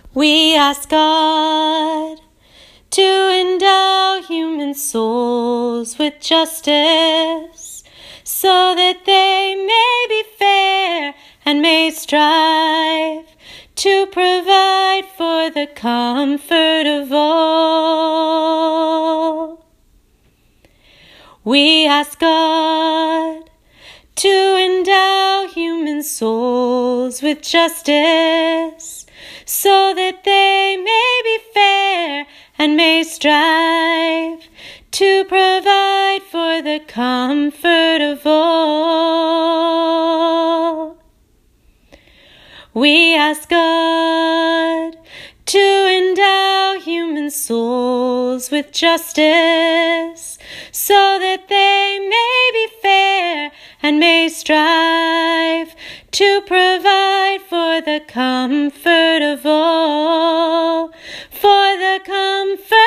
We ask God to endow human souls with justice, so that they may be fair and may strive to provide for the comfort of all. We ask God to endow human souls with justice, so that they may be fair and may strive to provide for the comfort of all. We ask God to endow human souls with justice, so that they may be fair and may strive to provide for the comfort of all, for the comfort